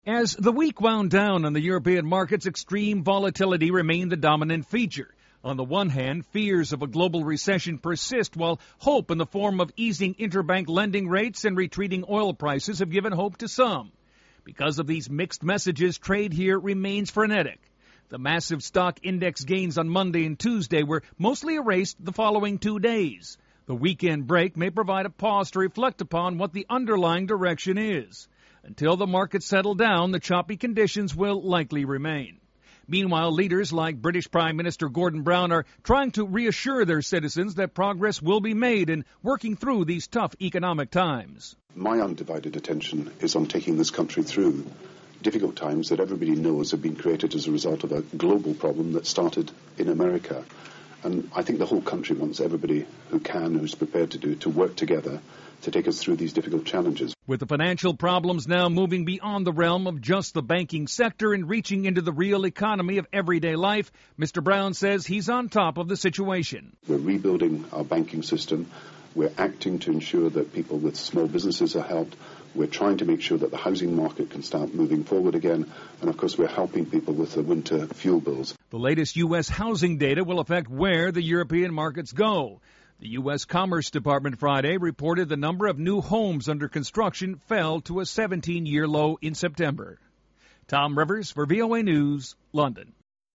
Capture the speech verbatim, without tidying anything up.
As the week wound down on the European markets, extreme volatility remained the dominant feature. On the one hand, fears of a global recession persist, while hope in the form of easing interbank lending rates and retreating oil prices have given hope to some. Because of these mixed messages, trade here remains frenetic. The massive stock index gains on Monday and Tuesday were mostly erased the following two days. The weekend break may provide a pause to reflect upon what the underlying direction is. Until the markets settle down, the choppy conditions will likely remain. Meanwhile, leaders like British Prime Minister Gordon Brown are trying to reassure their citizens that progress will be made in working through these tough economic times. My undivided attention is on taking this country through difficult times that everybody knows have been created as a result of a global problem that started in America. And I think the whole country wants everybody who can, who's prepared to do, to work together to take us through these difficult challenges. With the financial problems now moving beyond the realm of just the banking sector and reaching into the real economy of everyday life, Mister Brown says he's on top of the situation. We're rebuilding our banking system. We're acting to ensure that people with small businesses are helped. We're trying to make sure that the housing market can start moving forward again. And, of course, we're helping people with the winter fuel bills. The latest U S housing data will affect where the European markets go. The U S Commerce Department Friday reported the number of new homes under construction fell to a seventeen-year low in September. Tom Rivers for V O A News, London.